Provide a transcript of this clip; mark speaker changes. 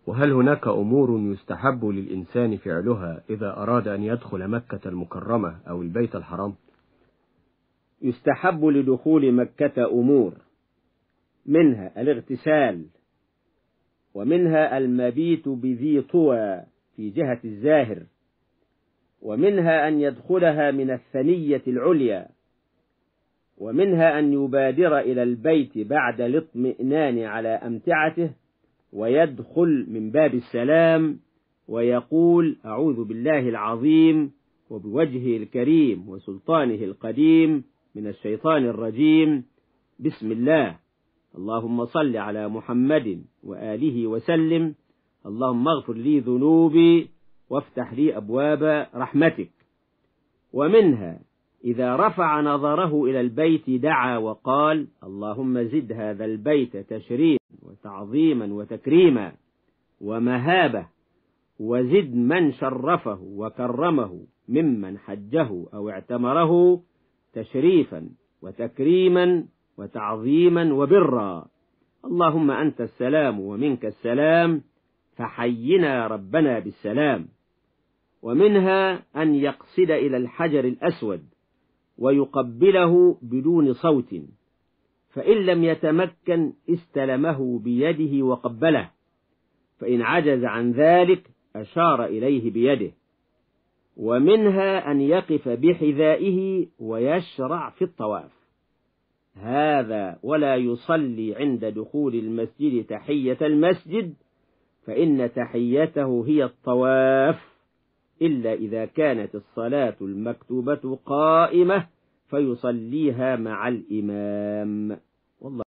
Speaker 1: وهل هناك أمور يستحب للإنسان فعلها إذا أراد أن يدخل مكة المكرمة أو البيت الحرام؟
Speaker 2: يستحب لدخول مكة أمور، منها الاغتسال، ومنها المبيت بذي طوى في جهة الزاهر، ومنها أن يدخلها من الثنية العليا، ومنها أن يبادر إلى البيت بعد الاطمئنان على أمتعته ويدخل من باب السلام ويقول: أعوذ بالله العظيم وبوجهه الكريم وسلطانه القديم من الشيطان الرجيم، بسم الله، اللهم صل على محمد وآله وسلم، اللهم اغفر لي ذنوبي وافتح لي أبواب رحمتك. ومنها إذا رفع نظره إلى البيت دعا وقال: اللهم زد هذا البيت تشريفا وتعظيما وتكريما ومهابة، وزد من شرفه وكرمه ممن حجه أو اعتمره تشريفا وتكريما وتعظيما وبرا، اللهم أنت السلام ومنك السلام فحينا ربنا بالسلام. ومنها أن يقصد إلى الحجر الأسود ويقبله بدون صوت، فإن لم يتمكن استلمه بيده وقبله، فإن عجز عن ذلك أشار إليه بيده. ومنها أن يقف بحذائه ويشرع في الطواف، هذا ولا يصلي عند دخول المسجد تحية المسجد، فإن تحيته هي الطواف، إلا إذا كانت الصلاة المكتوبة قائمة فيصليها مع الإمام. والله